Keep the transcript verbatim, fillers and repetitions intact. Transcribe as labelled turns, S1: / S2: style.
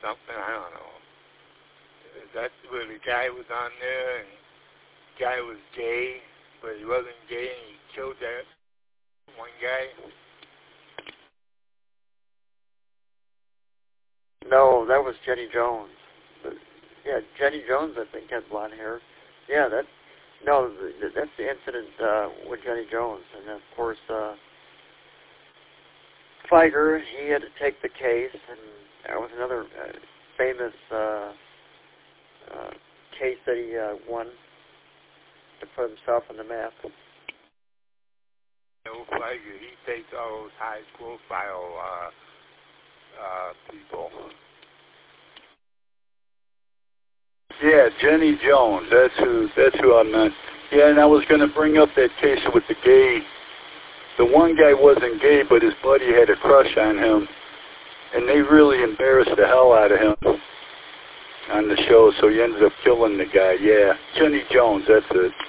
S1: something. I don't know. That's where the guy was on there, and the guy was gay, but he wasn't gay, and he killed that one guy.
S2: No, that was Jenny Jones. But, yeah, Jenny Jones, I think, had blonde hair. Yeah, that. No, that's the incident uh, with Jenny Jones, and of course, uh, Feiger, he had to take the case, and that was another uh, famous uh, uh, case that he uh, won to put himself on the map.
S1: No, Feiger, he takes all those high-profile uh, uh, people.
S3: Yeah, Jenny Jones. That's who. That's who I meant. Yeah, and I was going to bring up that case with the gay. The one guy wasn't gay, but his buddy had a crush on him, and they really embarrassed the hell out of him on the show. So he ended up killing the guy. Yeah, Jenny Jones. That's it.